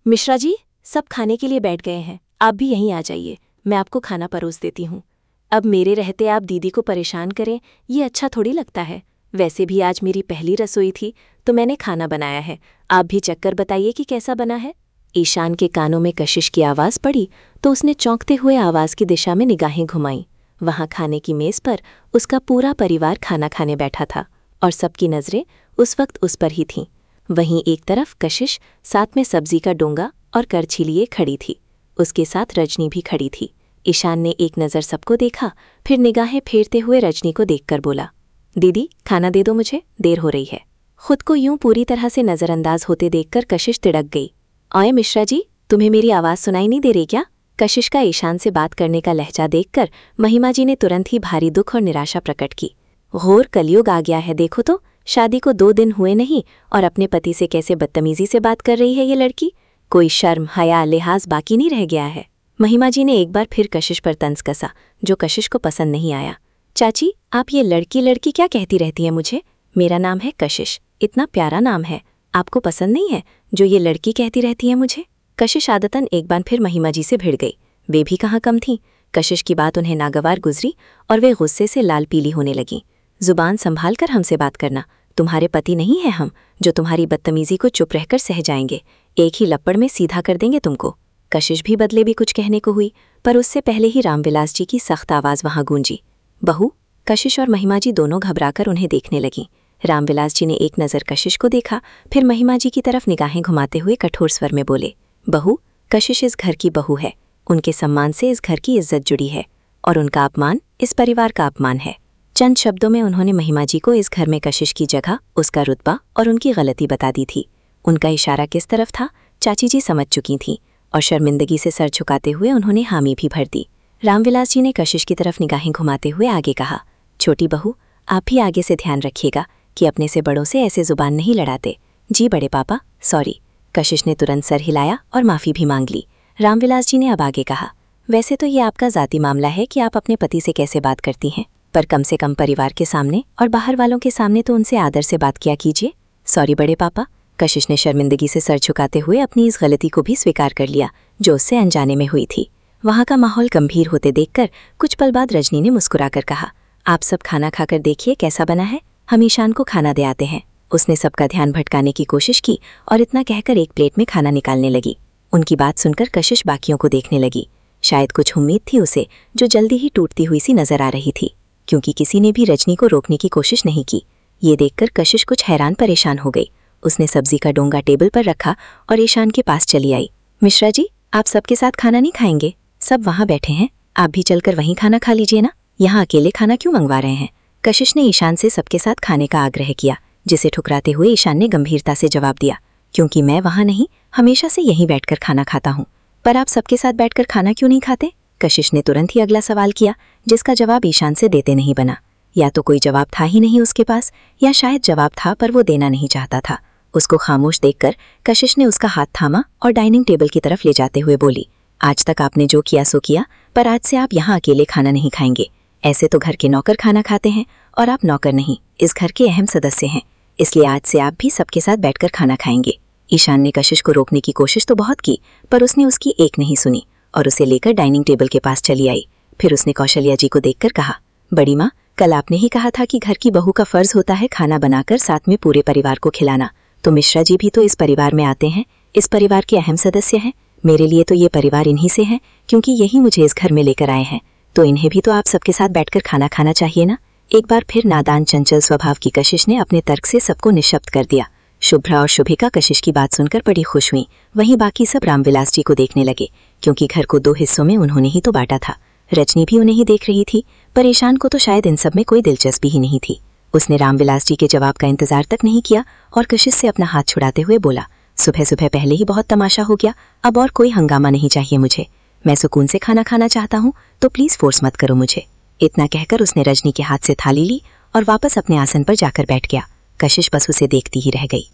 मिश्रा जी, सब खाने के लिए बैठ गए हैं, आप भी यहीं आ जाइए, मैं आपको खाना परोस देती हूँ। अब मेरे रहते आप दीदी को परेशान करें, ये अच्छा थोड़ी लगता है। वैसे भी आज मेरी पहली रसोई थी तो मैंने खाना बनाया है, आप भी चक्कर बताइए कि कैसा बना है। ईशान के कानों में कशिश की आवाज़ पड़ी तो उसने चौंकते हुए आवाज़ की दिशा में निगाहें घुमाईं। वहाँ खाने की मेज़ पर उसका पूरा परिवार खाना खाने बैठा था और सबकी नज़रें उस वक्त उस पर ही थीं। वहीं एक तरफ कशिश साथ में सब्जी का डोंगा और करछी लिए खड़ी थी, उसके साथ रजनी भी खड़ी थी। ईशान ने एक नज़र सबको देखा, फिर निगाहें फेरते हुए रजनी को देखकर बोला, दीदी खाना दे दो मुझे, देर हो रही है। खुद को यूं पूरी तरह से नज़रअंदाज होते देखकर कशिश तिड़क गई। ओए मिश्रा जी, तुम्हें मेरी आवाज़ सुनाई नहीं दे रही क्या? कशिश का ईशान से बात करने का लहजा देखकर महिमा जी ने तुरंत ही भारी दुख और निराशा प्रकट की। घोर कलयुग आ गया है, देखो तो शादी को 2 दिन हुए नहीं और अपने पति से कैसे बदतमीजी से बात कर रही है ये लड़की। कोई शर्म हया लिहाज बाकी नहीं रह गया है। महिमा जी ने एक बार फिर कशिश पर तंज कसा, जो कशिश को पसंद नहीं आया। चाची, आप ये लड़की लड़की क्या कहती रहती हैं मुझे? मेरा नाम है कशिश, इतना प्यारा नाम है, आपको पसंद नहीं है जो ये लड़की कहती रहती है मुझे? कशिश आदतन एक बार फिर महिमा जी से भिड़ गई। वे भी कहाँ कम थीं। कशिश की बात उन्हें नागवार गुजरी और वे गुस्से से लाल पीली होने लगीं। जुबान संभाल कर हमसे बात करना, तुम्हारे पति नहीं है हम जो तुम्हारी बदतमीजी को चुप रहकर सह जाएंगे। एक ही लपड़ में सीधा कर देंगे तुमको। कशिश भी बदले भी कुछ कहने को हुई, पर उससे पहले ही रामविलास जी की सख्त आवाज़ वहाँ गूंजी। बहू। कशिश और महिमा जी दोनों घबराकर उन्हें देखने लगीं। रामविलास जी ने एक नज़र कशिश को देखा, फिर महिमा जी की तरफ निगाहें घुमाते हुए कठोर स्वर में बोले, बहू, कशिश इस घर की बहू है, उनके सम्मान से इस घर की इज्जत जुड़ी है और उनका अपमान इस परिवार का अपमान है। चंद शब्दों में उन्होंने महिमा जी को इस घर में कशिश की जगह, उसका रुतबा और उनकी गलती बता दी थी। उनका इशारा किस तरफ था चाची जी समझ चुकी थीं और शर्मिंदगी से सर झुकाते हुए उन्होंने हामी भी भर दी। रामविलास जी ने कशिश की तरफ निगाहें घुमाते हुए आगे कहा, छोटी बहू, आप भी आगे से ध्यान रखिएगा कि अपने से बड़ों से ऐसे जुबान नहीं लड़ाते। जी बड़े पापा, सॉरी। कशिश ने तुरंत सर हिलाया और माफ़ी भी मांग ली। रामविलास जी ने अब आगे कहा, वैसे तो ये आपका ज़ाती मामला है कि आप अपने पति से कैसे बात करती हैं, पर कम से कम परिवार के सामने और बाहर वालों के सामने तो उनसे आदर से बात किया कीजिए। सॉरी बड़े पापा। कशिश ने शर्मिंदगी से सर झुकाते हुए अपनी इस गलती को भी स्वीकार कर लिया जो उससे अनजाने में हुई थी। वहाँ का माहौल गंभीर होते देखकर कुछ पल बाद रजनी ने मुस्कुराकर कहा, आप सब खाना खाकर देखिए कैसा बना है, हम ईशान को खाना दे आते हैं। उसने सबका ध्यान भटकाने की कोशिश की और इतना कहकर एक प्लेट में खाना निकालने लगी। उनकी बात सुनकर कशिश बाकियों को देखने लगी। शायद कुछ उम्मीद थी उसे, जो जल्दी ही टूटती हुई सी नजर आ रही थी, क्योंकि किसी ने भी रजनी को रोकने की कोशिश नहीं की। ये देखकर कशिश कुछ हैरान परेशान हो गई। उसने सब्जी का डोंगा टेबल पर रखा और ईशान के पास चली आई। मिश्रा जी, आप सबके साथ खाना नहीं खाएंगे? सब वहाँ बैठे हैं, आप भी चलकर वहीं खाना खा लीजिए ना, यहाँ अकेले खाना क्यों मंगवा रहे हैं? कशिश ने ईशान से सबके साथ खाने का आग्रह किया, जिसे ठुकराते हुए ईशान ने गंभीरता से जवाब दिया, क्योंकि मैं वहाँ नहीं, हमेशा से यहीं बैठकर खाना खाता हूँ। पर आप सबके साथ बैठकर खाना क्यों नहीं खाते? कशिश ने तुरंत ही अगला सवाल किया, जिसका जवाब ईशान से देते नहीं बना। या तो कोई जवाब था ही नहीं उसके पास, या शायद जवाब था पर वो देना नहीं चाहता था। उसको खामोश देखकर कशिश ने उसका हाथ थामा और डाइनिंग टेबल की तरफ ले जाते हुए बोली, आज तक आपने जो किया सो किया, पर आज से आप यहाँ अकेले खाना नहीं खाएंगे। ऐसे तो घर के नौकर खाना खाते हैं और आप नौकर नहीं, इस घर के अहम सदस्य हैं, इसलिए आज से आप भी सबके साथ बैठकर खाना खाएंगे। ईशान ने कशिश को रोकने की कोशिश तो बहुत की, पर उसने उसकी एक नहीं सुनी और उसे लेकर डाइनिंग टेबल के पास चली आई। फिर उसने कौशल्या जी को देखकर कहा, बड़ी माँ, कल आपने ही कहा था कि घर की बहू का फर्ज होता है खाना बनाकर साथ में पूरे परिवार को खिलाना, तो मिश्रा जी भी तो इस परिवार में आते हैं, इस परिवार के अहम सदस्य हैं। मेरे लिए तो ये परिवार इन्हीं से है, क्योंकि यही मुझे इस घर में लेकर आए हैं, तो इन्हें भी तो आप सबके साथ बैठकर खाना खाना चाहिए ना। एक बार फिर नादान चंचल स्वभाव की कशिश ने अपने तर्क से सबको निशब्द कर दिया। शुभ्रा और शुभिका कशिश की बात सुनकर बड़ी खुश हुई। वहीं बाकी सब रामविलास जी को देखने लगे, क्योंकि घर को 2 हिस्सों में उन्होंने ही तो बांटा था। रजनी भी उन्हें ही देख रही थी, पर ईशान को तो शायद इन सब में कोई दिलचस्पी ही नहीं थी। उसने रामविलास जी के जवाब का इंतजार तक नहीं किया और कशिश से अपना हाथ छुड़ाते हुए बोला, सुबह सुबह पहले ही बहुत तमाशा हो गया, अब और कोई हंगामा नहीं चाहिए मुझे। मैं सुकून से खाना खाना चाहता हूँ, तो प्लीज फोर्स मत करो मुझे। इतना कहकर उसने रजनी के हाथ से थाली ली और वापस अपने आसन पर जाकर बैठ गया। कशिश बस उसे देखती ही रह गई।